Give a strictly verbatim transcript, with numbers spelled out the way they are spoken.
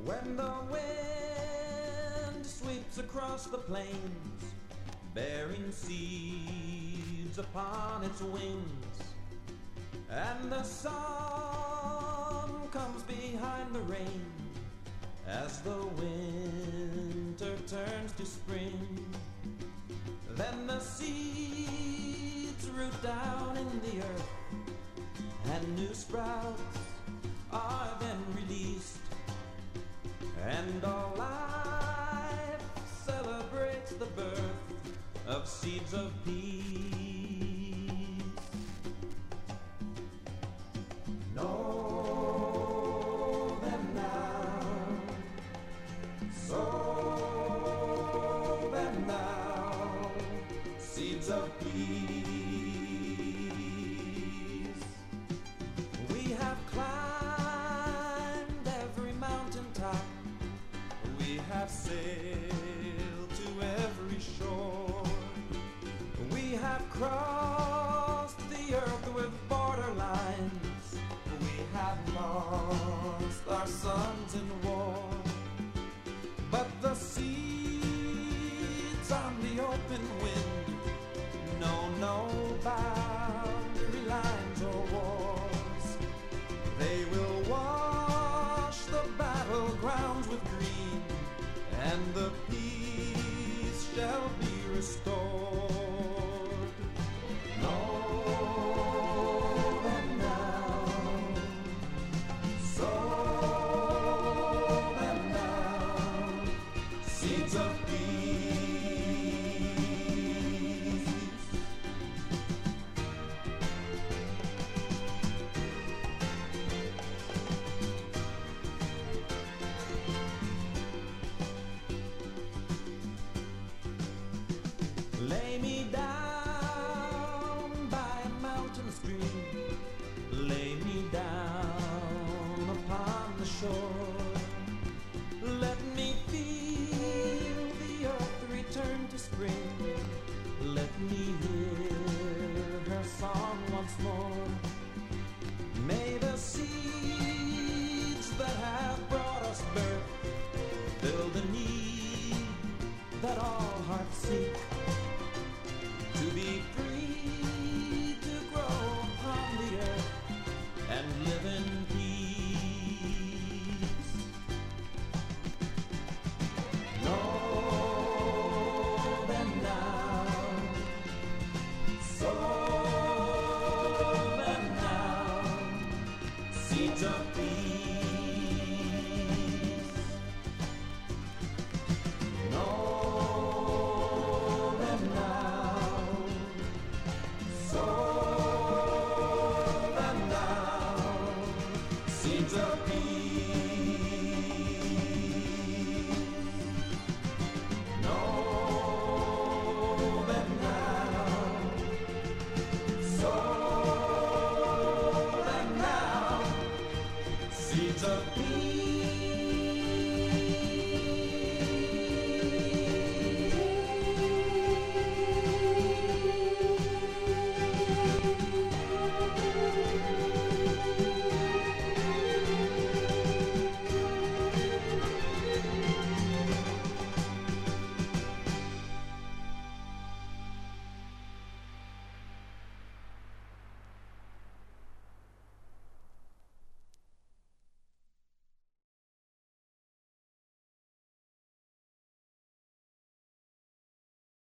When the wind sweeps across the plains, bearing seeds upon its wings, and the sun comes behind the rain as the winter turns to spring, then the seeds root down in the earth, and new sprouts are then released, and all life celebrates the birth of seeds of peace. Know them now, sow them now, seeds of peace. We have climbed every mountaintop, we have sailed to every shore, we have crossed the earth with borderlines, we have lost our sons in war, but the seeds on the open wind know no boundary lines or wars. They will wash the battlegrounds with green, and the peace